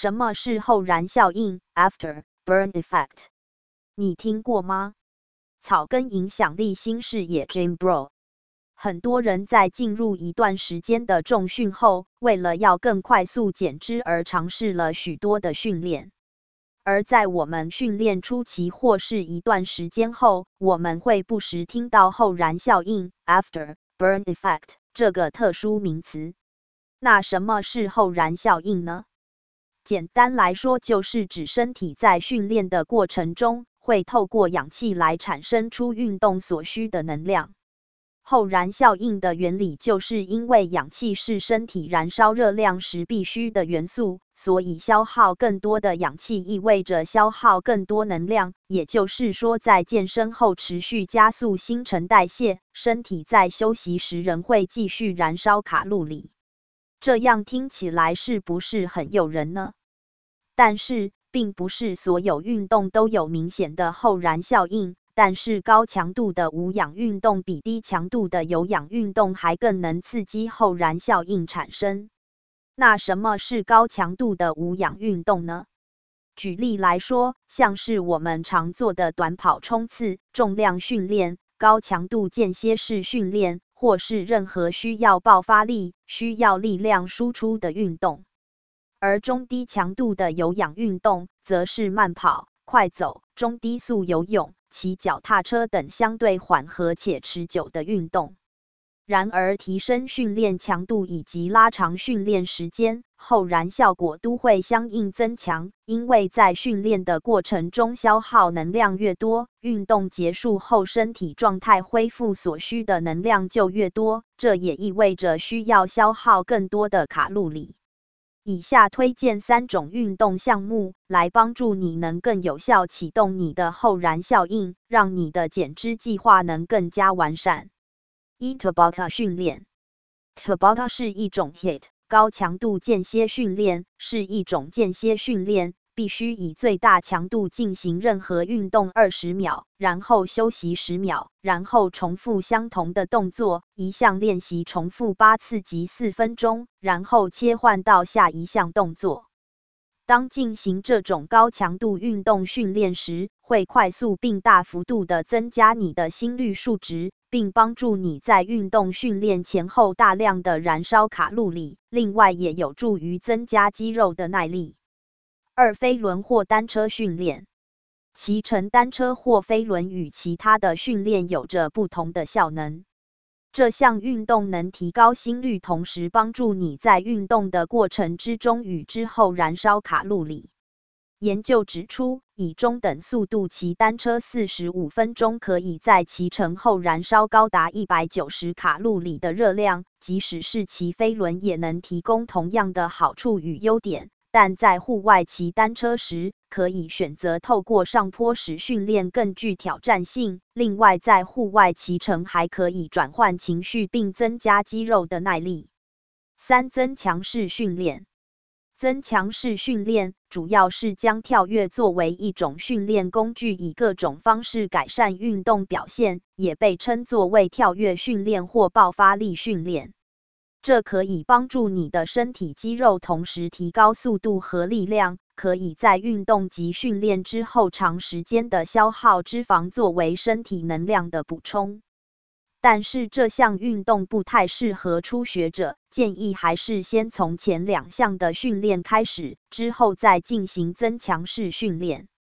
什么是后燃效应 （After-burn effect）？ 你听过吗？草根影响力新视野 Jim Bro。很多人在进入一段时间的重训后，为了要更快速减脂而尝试了许多的训练。而在我们训练初期或是一段时间后，我们会不时听到后燃效应 （After-burn effect） 这个特殊名词。那什么是后燃效应呢？简单来说，就是指身体在训练的过程中，会透过氧气来产生出运动所需的能量。后燃效应的原理就是因为氧气是身体燃烧热量时必须的元素，所以消耗更多的氧气意味着消耗更多能量。也就是说，在健身后持续加速新陈代谢，身体在休息时仍会继续燃烧卡路里。这样听起来是不是很诱人呢？但是，并不是所有运动都有明显的后燃效应。但是高强度的无氧运动比低强度的有氧运动还更能刺激后燃效应产生。那什么是高强度的无氧运动呢？举例来说，像是我们常做的短跑冲刺、重量训练、高强度间歇式训练，或是任何需要爆发力、需要力量输出的运动。而中低强度的有氧运动，则是慢跑、快走、中低速游泳、骑脚踏车等相对缓和且持久的运动。然而，提升训练强度以及拉长训练时间，后燃效果都会相应增强，因为在训练的过程中消耗能量越多，运动结束后身体状态恢复所需的能量就越多，这也意味着需要消耗更多的卡路里。以下推荐3种运动项目，来帮助你能更有效启动你的后燃效应，让你的减脂计划能更加完善。Tabata 训练。Tabata 是一种 HIIT 高强度间歇训练，是一种间歇训练，必须以最大强度进行任何运动20秒，然后休息10秒，然后重复相同的动作，一项练习重复8次及4分钟，然后切换到下一项动作。当进行这种高强度运动训练时，会快速并大幅度地增加你的心率数值，并帮助你在运动训练前后大量的燃烧卡路里，另外也有助于增加肌肉的耐力。2、飞轮或单车训练。骑乘单车或飞轮与其他的训练有着不同的效能。这项运动能提高心率，同时帮助你在运动的过程之中与之后燃烧卡路里。研究指出，以中等速度骑单车45分钟，可以在骑乘后燃烧高达190卡路里的热量。即使是骑飞轮也能提供同样的好处与优点，但在户外骑单车时，可以选择透过上坡时训练更具挑战性。另外，在户外骑乘还可以转换情绪并增加肌肉的耐力。3、增强式训练。增强式训练主要是将跳跃作为一种训练工具，以各种方式改善运动表现，也被称作为跳跃训练或爆发力训练。这可以帮助你的身体肌肉同时提高速度和力量，可以在运动及训练之后长时间的消耗脂肪作为身体能量的补充。但是这项运动不太适合初学者，建议还是先从前2项的训练开始，之后再进行增强式训练。